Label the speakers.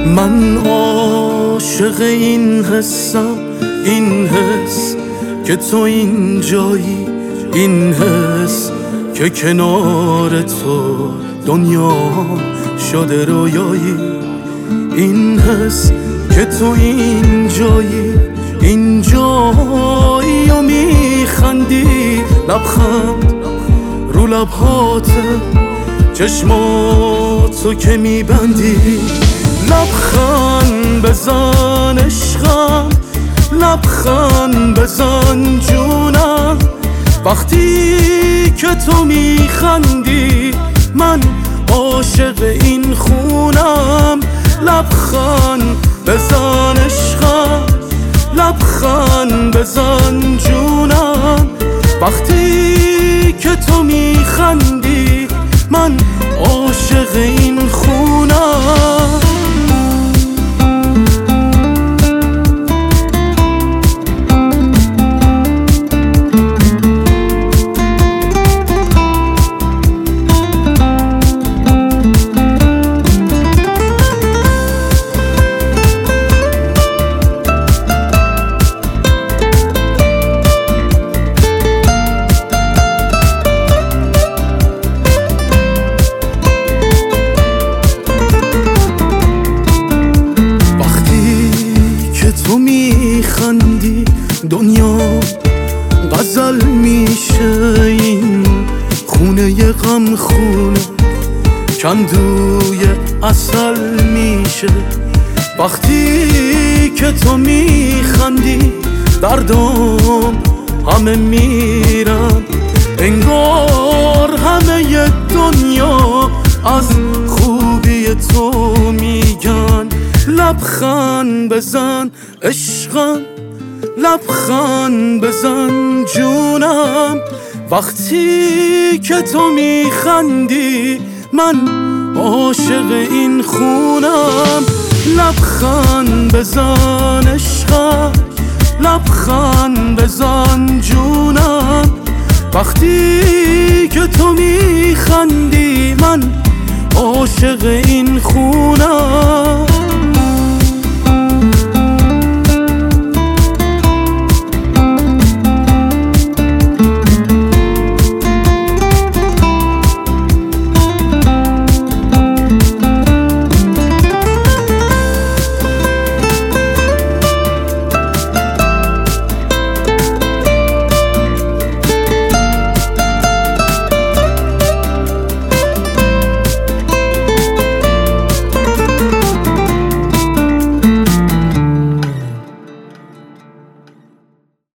Speaker 1: من عاشق این حسم، این حس که تو اینجایی، این حس که کنار تو دنیا شده رویایی، این حس که تو اینجایی، اینجایی و میخندی، لبخند رو لبهاته، چشماتو که میبندی، لبخند بزن عشقم، لبخند بزن جونم، وقتی که تو میخندی من عاشق این خونم، لبخند بزن عشقم، لبخند بزن جونم، وقتی که تو میخندی من عاشق این خونم. تو میخندی دنیا غزل میشه، این خونه غم خونه کندوی عسل میشه، وقتی که تو میخندی دردم همه میرن، انگار همه دنیا از خوبی تو میگن، لبخند بزن عشقم، لبخند بزن جونم، وقتی که تو میخندی من عاشق این خونم، لبخند بزن عشقم، لبخند بزن جونم، وقتی که تو میخندی من عاشق این خونم.